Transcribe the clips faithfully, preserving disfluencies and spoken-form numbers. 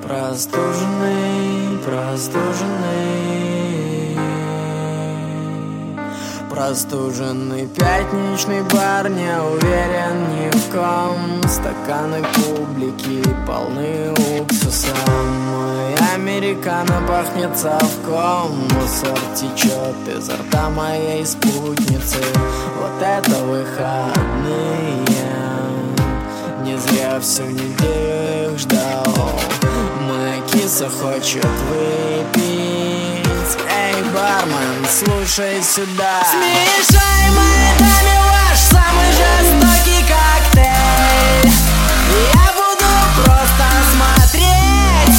Простуженный, простуженный, простуженный пятничный бар, не уверен ни в ком. Стаканы публики полны уксуса. Мой американо пахнет совком. Мусор течет изо рта моей спутницы. Вот это выходные. Не зря всю неделю их ждал. Моя киса хочет выпить. Эй, бармен, слушай сюда. Смешай моей даме ваш самый жестокий коктейль. Я буду просто смотреть,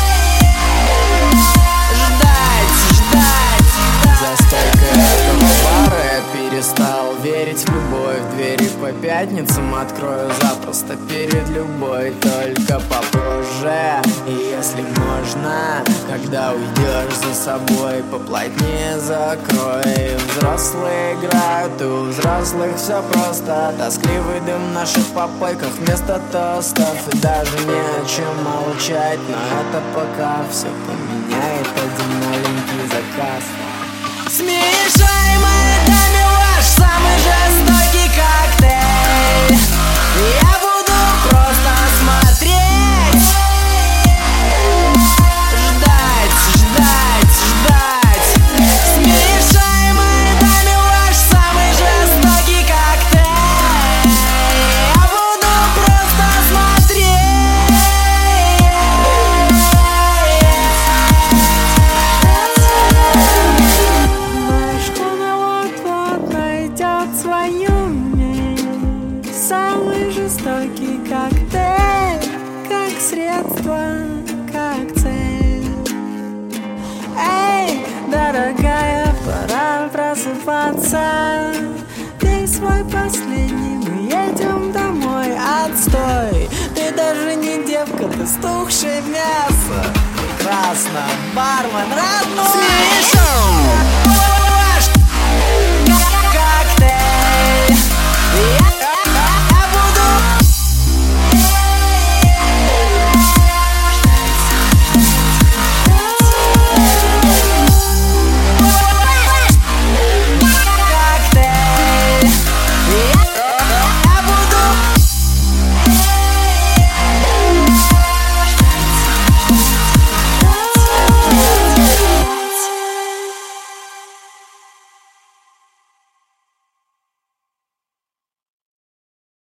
ждать, ждать. За стойкой этого бара я перестал верить в любовь. Двери по пятницам открою запросто перед любой, только попозже. И если можно, когда уйдешь за собой, поплотнее закрой. Взрослые играют, и у взрослых все просто. Тоскливый дым в наших попойках вместо тостов. И даже не о чем молчать, но это пока все поменяет один маленький заказ. Смешай моей даме ваш самый жестокий коктейль. Я буду просто смотреть, ждать, ждать, ждать. Смешай моей даме ваш самый жестокий коктейль. Я буду просто смотреть. Свою месть. Самый жестокий коктейль, как средство, как цель. Эй, дорогая, пора просыпаться. Пей свой последний, мы едем домой. Отстой, ты даже не девка, ты стухшее мясо. Прекрасно, бармен родной. Смешон.